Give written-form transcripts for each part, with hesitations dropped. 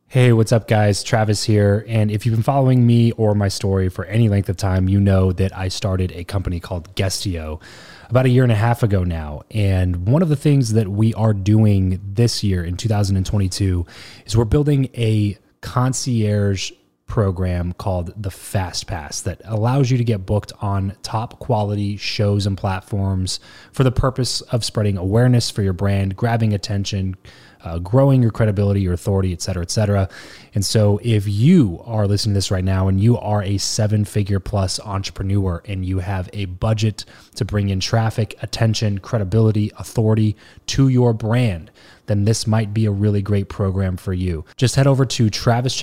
Hey, what's up, guys? Travis here. And if you've been following me or my story for any length of time, you know that I started a company called Guestio about a year and a half ago now. And one of the things that we are doing this year in 2022 is we're building a concierge program called the Fast Pass that allows you to get booked on top quality shows and platforms for the purpose of spreading awareness for your brand, grabbing attention, growing your credibility, your authority, et cetera, et cetera. And so if you are listening to this right now and you are a 7-figure plus entrepreneur and you have a budget to bring in traffic, attention, credibility, authority to your brand, then this might be a really great program for you. Just head over to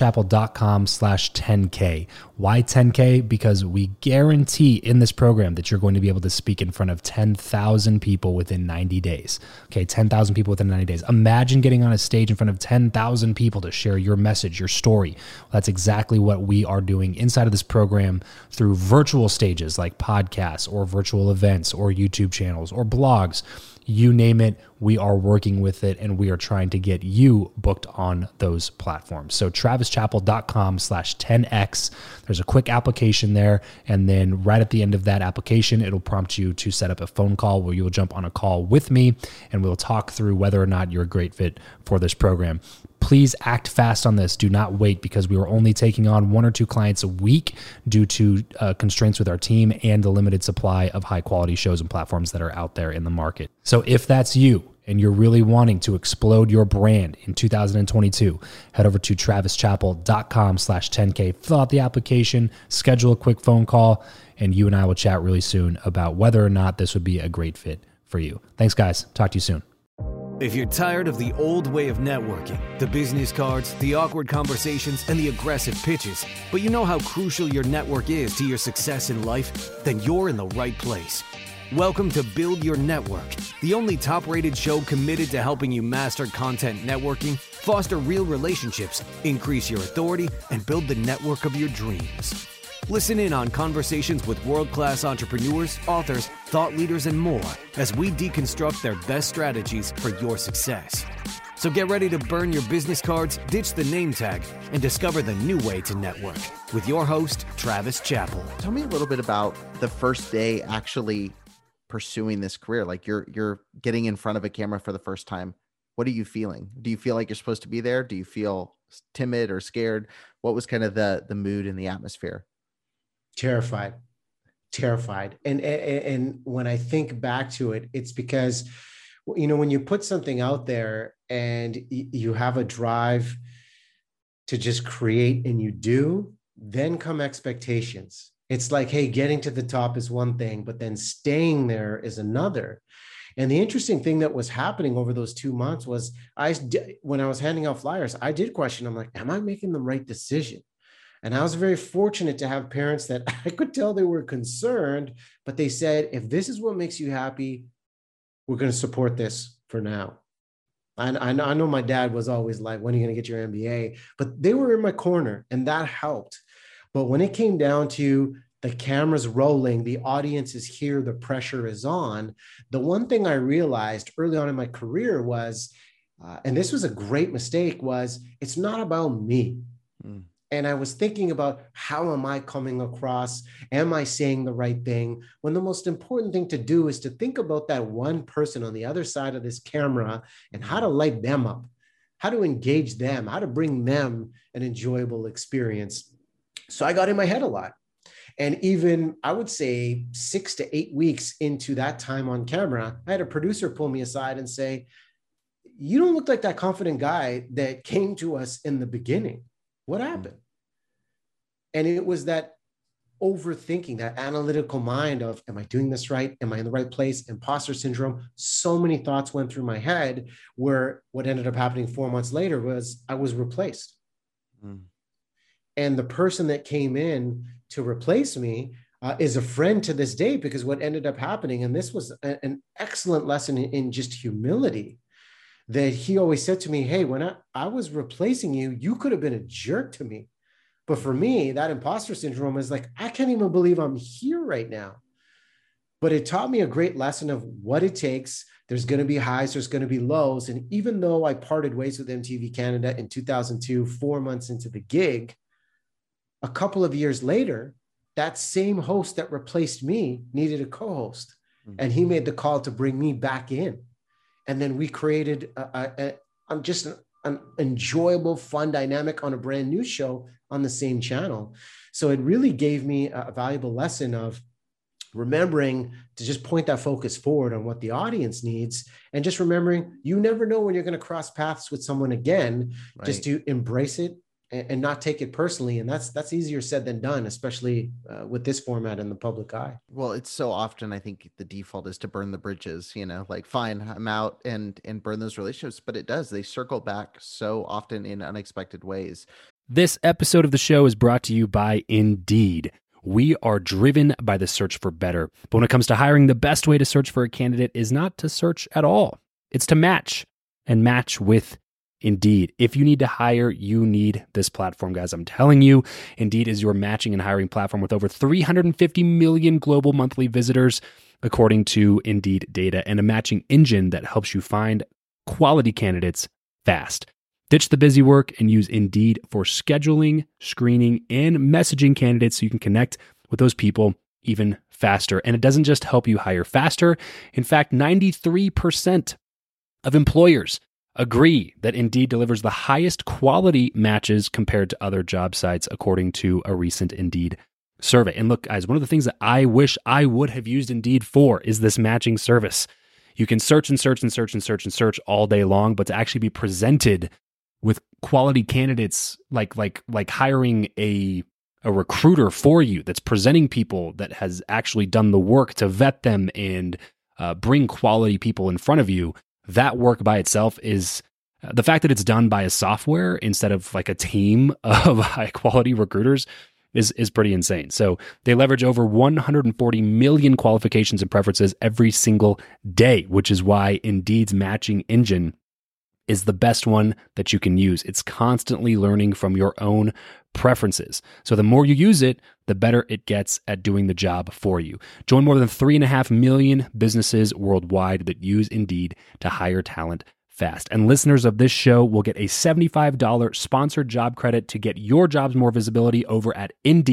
travischappell.com/10K. Why 10K? Because we guarantee in this program that you're going to be able to speak in front of 10,000 people within 90 days. Okay, 10,000 people within 90 days. Imagine getting on a stage in front of 10,000 people to share your message, your story. Well, that's exactly what we are doing inside of this program through virtual stages like podcasts or virtual events or YouTube channels or blogs. You name it, we are working with it, and we are trying to get you booked on those platforms. So travischappell.com/10X. There's a quick application there, and then right at the end of that application, it'll prompt you to set up a phone call where you'll jump on a call with me, and we'll talk through whether or not you're a great fit for this program. Please act fast on this. Do not wait, because we are only taking on 1 or 2 clients a week due to constraints with our team and the limited supply of high quality shows and platforms that are out there in the market. So if that's you and you're really wanting to explode your brand in 2022, head over to travischappell.com/10K, fill out the application, schedule a quick phone call, and you and I will chat really soon about whether or not this would be a great fit for you. Thanks, guys. Talk to you soon. If you're tired of the old way of networking, the business cards, the awkward conversations, and the aggressive pitches, but you know how crucial your network is to your success in life, then you're in the right place. Welcome to Build Your Network, the only top-rated show committed to helping you master content networking, foster real relationships, increase your authority, and build the network of your dreams. Listen in on conversations with world-class entrepreneurs, authors, thought leaders, and more as we deconstruct their best strategies for your success. So get ready to burn your business cards, ditch the name tag, and discover the new way to network with your host, Travis Chappell. Tell me a little bit about the first day actually pursuing this career. Like you're getting in front of a camera for the first time. What are you feeling? Do you feel like you're supposed to be there? Do you feel timid or scared? What was kind of the mood and the atmosphere? Terrified. And when I think back to it, it's because, when you put something out there and you have a drive to just create and you do, then come expectations. It's like, hey, getting to the top is one thing, but then staying there is another. And the interesting thing that was happening over those 2 months was when I was handing out flyers, I did question, I'm like, am I making the right decision? And I was very fortunate to have parents that I could tell they were concerned, but they said, if this is what makes you happy, we're going to support this for now. I know my dad was always like, when are you going to get your MBA? But they were in my corner and that helped. But when it came down to the cameras rolling, the audience is here, the pressure is on. The one thing I realized early on in my career was, and this was a great mistake, was it's not about me. And I was thinking about, how am I coming across? Am I saying the right thing? When the most important thing to do is to think about that one person on the other side of this camera and how to light them up, how to engage them, how to bring them an enjoyable experience. So I got in my head a lot. And even, I would say 6 to 8 weeks into that time on camera, I had a producer pull me aside and say, you don't look like that confident guy that came to us in the beginning. What happened? And it was that overthinking, that analytical mind of, am I doing this right? Am I in the right place? Imposter syndrome. So many thoughts went through my head, where what ended up happening 4 months later was I was replaced. And the person that came in to replace me is a friend to this day, because what ended up happening, and this was an excellent lesson in just humility, that he always said to me, hey, when I was replacing you, you could have been a jerk to me. But for me, that imposter syndrome is like, I can't even believe I'm here right now. but it taught me a great lesson of what it takes. There's going to be highs, there's going to be lows. And even though I parted ways with MTV Canada in 2002, 4 months into the gig, a couple of years later, that same host that replaced me needed a co-host. And he made the call to bring me back in. And then we created just an enjoyable, fun dynamic on a brand new show on the same channel. So it really gave me a valuable lesson of remembering to just point that focus forward on what the audience needs, and just remembering you never know when you're going to cross paths with someone again, right. Just to embrace it and not take it personally. And that's easier said than done, especially with this format in the public eye. Well, it's so often, I think the default is to burn the bridges, like, fine, I'm out, and burn those relationships, but it does. They circle back so often in unexpected ways. This episode of the show is brought to you by Indeed. We are driven by the search for better. But when it comes to hiring, the best way to search for a candidate is not to search at all. It's to match, and match with Indeed. If you need to hire, you need this platform, guys. I'm telling you, Indeed is your matching and hiring platform with over 350 million global monthly visitors, according to Indeed data, and a matching engine that helps you find quality candidates fast. Ditch the busy work and use Indeed for scheduling, screening, and messaging candidates so you can connect with those people even faster. And it doesn't just help you hire faster. In fact, 93% of employers agree that Indeed delivers the highest quality matches compared to other job sites, according to a recent Indeed survey. And look, guys, one of the things that I wish I would have used Indeed for is this matching service. You can search and search and search and search and search all day long, but to actually be presented with quality candidates, like hiring a recruiter for you that's presenting people that has actually done the work to vet them and bring quality people in front of you, that work by itself is the fact that it's done by a software instead of like a team of high quality recruiters is pretty insane. So they leverage over 140 million qualifications and preferences every single day, which is why Indeed's matching engine is the best one that you can use. It's constantly learning from your own preferences. So the more you use it, the better it gets at doing the job for you. Join more than 3.5 million businesses worldwide that use Indeed to hire talent fast. And listeners of this show will get a $75 sponsored job credit to get your jobs more visibility over at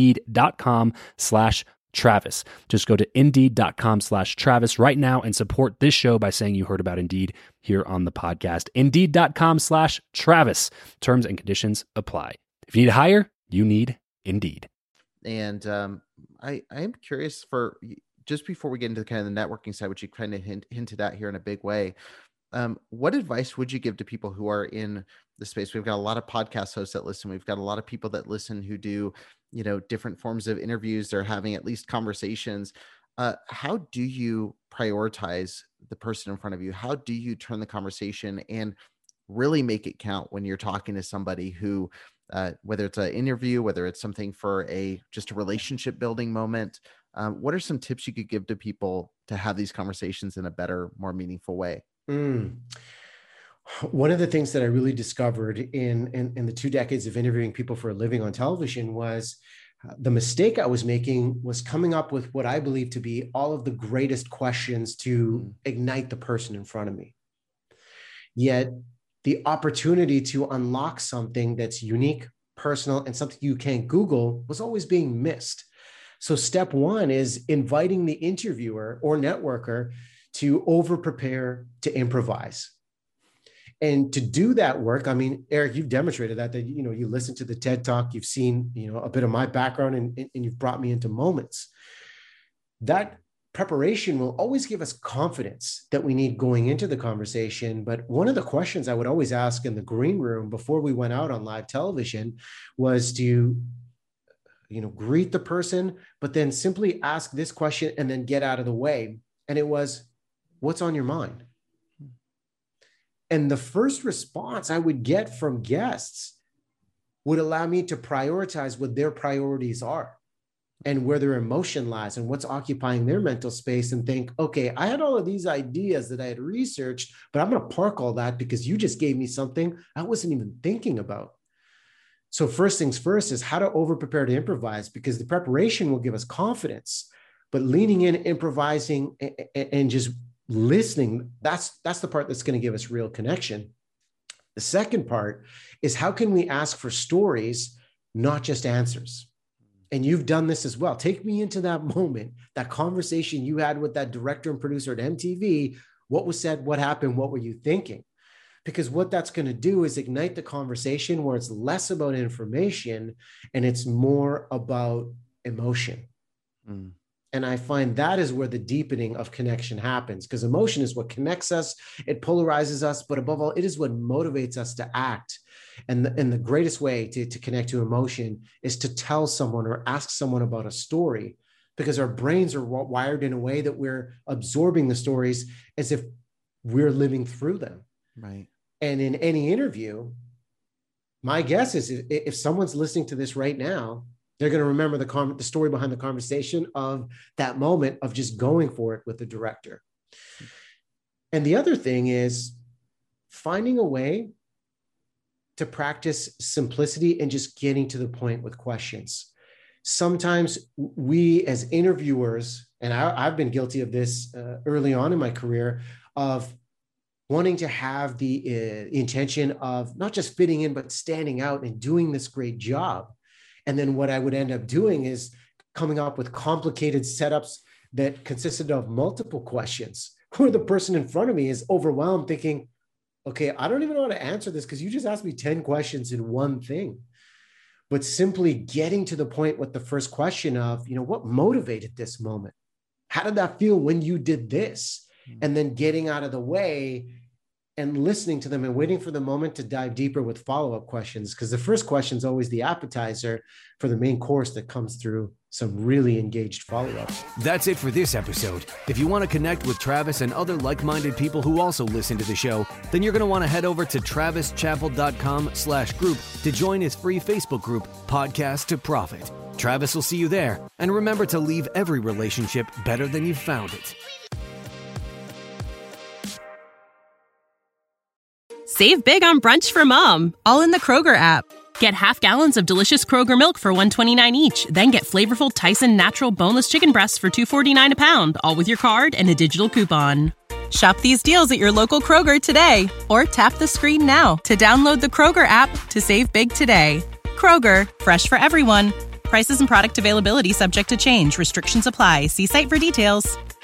Indeed.com/Travis. Just go to Indeed.com/Travis right now and support this show by saying you heard about Indeed here on the podcast. Indeed.com/Travis. Terms and conditions apply. If you need to hire, you need Indeed. And I am curious, for just before we get into kind of the networking side, which you kind of hinted at here in a big way, what advice would you give to people who are in the space? We've got a lot of podcast hosts that listen. We've got a lot of people that listen who do, different forms of interviews. They're having at least conversations. How do you prioritize the person in front of you? How do you turn the conversation and really make it count when you're talking to somebody who, whether it's an interview, whether it's something for just a relationship building moment? What are some tips you could give to people to have these conversations in a better, more meaningful way? One of the things that I really discovered in the 2 decades of interviewing people for a living on television was the mistake I was making was coming up with what I believe to be all of the greatest questions to ignite the person in front of me. Yet the opportunity to unlock something that's unique, personal, and something you can't Google was always being missed. So step one is inviting the interviewer or networker to over-prepare, to improvise. And to do that work, I mean, Eric, you've demonstrated that you listen to the TED Talk, you've seen, a bit of my background and you've brought me into moments. That preparation will always give us confidence that we need going into the conversation. But one of the questions I would always ask in the green room before we went out on live television was to, greet the person, but then simply ask this question and then get out of the way. And it was, what's on your mind? And the first response I would get from guests would allow me to prioritize what their priorities are and where their emotion lies and what's occupying their mental space, and think, okay, I had all of these ideas that I had researched, but I'm going to park all that because you just gave me something I wasn't even thinking about. So first things first is how to over prepare to improvise, because the preparation will give us confidence. but leaning in, improvising, and just listening, that's the part that's going to give us real connection. The second part is, how can we ask for stories, not just answers? And you've done this as well. Take me into that moment, that conversation you had with that director and producer at MTV. What was said? What happened? What were you thinking? Because what that's going to do is ignite the conversation where it's less about information and it's more about emotion. Mm. And I find that is where the deepening of connection happens, because emotion is what connects us. It polarizes us, but above all, it is what motivates us to act. And the greatest way to connect to emotion is to tell someone or ask someone about a story, because our brains are wired in a way that we're absorbing the stories as if we're living through them. Right. And in any interview, my guess is if someone's listening to this right now, they're going to remember the story behind the conversation of that moment of just going for it with the director. And the other thing is finding a way to practice simplicity and just getting to the point with questions. Sometimes we as interviewers, and I've been guilty of this early on in my career, of wanting to have the intention of not just fitting in, but standing out and doing this great job. And then what I would end up doing is coming up with complicated setups that consisted of multiple questions, where the person in front of me is overwhelmed thinking, okay, I don't even know how to answer this because you just asked me 10 questions in one thing. But simply getting to the point with the first question of, what motivated this moment? How did that feel when you did this? And then getting out of the way and listening to them and waiting for the moment to dive deeper with follow-up questions. Because the first question is always the appetizer for the main course that comes through some really engaged follow-ups. That's it for this episode. If you want to connect with Travis and other like-minded people who also listen to the show, then you're going to want to head over to travischappell.com/group to join his free Facebook group, Podcast to Profit. Travis will see you there. And remember to leave every relationship better than you found it. Save big on brunch for mom, all in the Kroger app. Get half gallons of delicious Kroger milk for $1.29 each. Then get flavorful Tyson natural boneless chicken breasts for $2.49 a pound, all with your card and a digital coupon. Shop these deals at your local Kroger today, or tap the screen now to download the Kroger app to save big today. Kroger, fresh for everyone. Prices and product availability subject to change. Restrictions apply. See site for details.